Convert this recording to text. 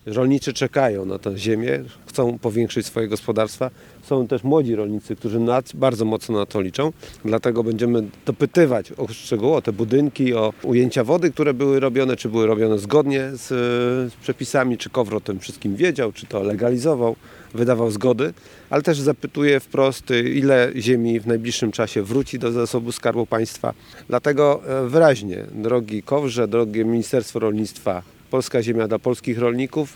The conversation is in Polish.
Rolnicy czekają na tę ziemię, chcą powiększyć swoje gospodarstwa. Są też młodzi rolnicy, którzy bardzo mocno na to liczą. Dlatego będziemy dopytywać o szczegóły, o te budynki, o ujęcia wody, które były robione, czy były robione zgodnie z przepisami, czy KOWR o tym wszystkim wiedział, czy to legalizował, wydawał zgody, ale też zapytuję wprost, ile ziemi w najbliższym czasie wróci do zasobu Skarbu Państwa. Dlatego wyraźnie, drogi KOWRze, drogie Ministerstwo Rolnictwa, polska ziemia dla polskich rolników,